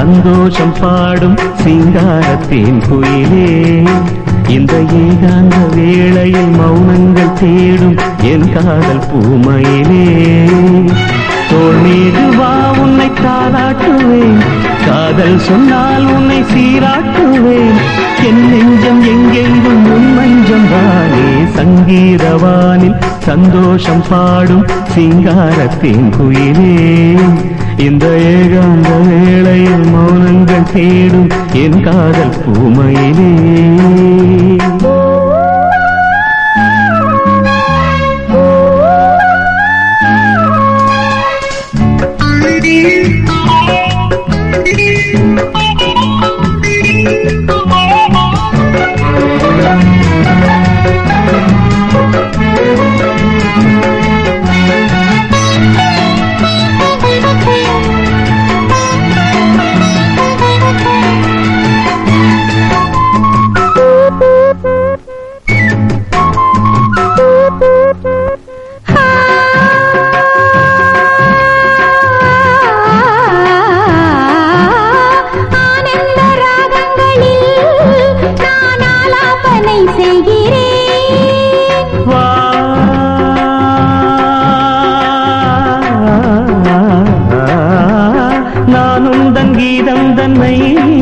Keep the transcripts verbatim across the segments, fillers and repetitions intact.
சந்தோஷம் பாடும் சிங்காரத்தின் குயிலே. இந்த ஏகாந்த வேளையில் மௌனங்கள் தேடும் என் காதல் பூமையிலே. தோள் மீது வா உன்னை தாளாட்டுவேன், காதல் சொன்னால் உன்னை சீராட்டுவேன். என் நெஞ்சம் எங்கெங்கும் உன் மஞ்சம் தானே. சங்கீதவானில் சந்தோஷம் பாடும் சிங்காரத்தின் குயிலே. இந்த ஏகாந்த வேளையில் மௌனங்கள் தேடும் என் காதல் பூமையிலே. கீதம் தன்னை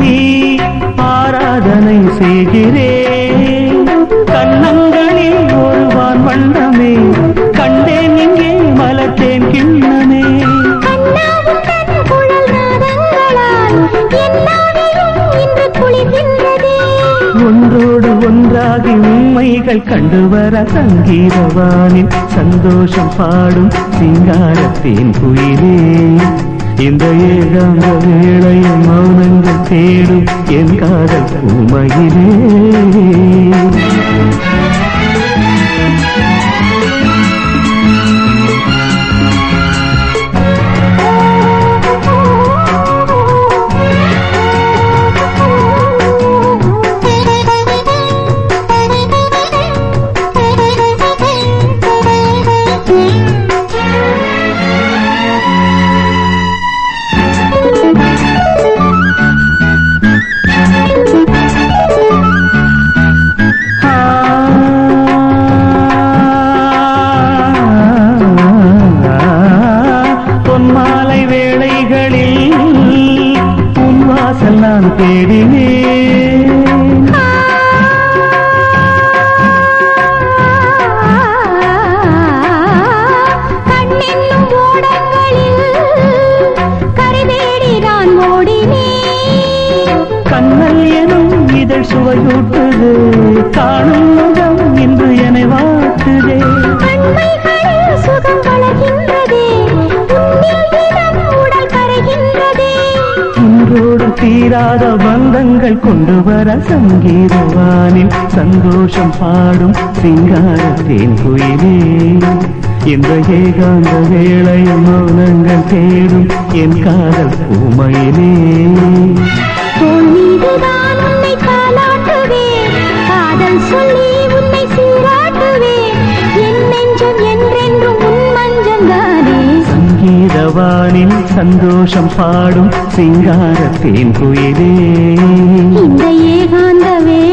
ஆராதனை செய்கிறேன். கண்ணங்களில் ஒருவான் வண்ணமே கண்டேன் இங்கே மலத்தேன் கிண்ணமே. ஒன்றோடு ஒன்றாகி உண்மைகள் கண்டுவர சங்கீதவானில் சந்தோஷம் பாடும் சிங்காரத்தின் குயிலே. இந்த ஏகாந்த வேளையில் மௌனங்கள் தேடும் என் காதல் பூமையிலே. பொன்மாலை வேளைகளில் உன் வாசல் நான் தேடினேன். கண்ணென்னும் ஓடங்களில் கரை தேடி நான் ஓடினேன். கண்ணல் எனும் இதழ் சுவையூட்டுது, காணும் முகம் இன்று என்னை வாட்டுதே. சுகம் வளர்கின்றதே, உடல் கரைகின்றதே. இன்றோடு தீராத பந்தங்கள் கொண்டு வர சங்கீதவானில் சந்தோஷம் பாடும் சிங்காரத்தின் குயிலே. இந்த ஏகாந்த வேளையில் மௌனங்கள் தேடும் என் காதல் பூமையிலே. தோள் மீதுதான் உன்னை தாளாட்டுவேன், காதல் சொல்லி உன்னை சீராட்டுவேன். என் நெஞ்சம் என்றென்றும் உன் மஞ்சந்தானே. சங்கீதவானில் சந்தோஷம் பாடும் சிங்காரத்தின் குயிலே. இந்த ஏகாந்த வே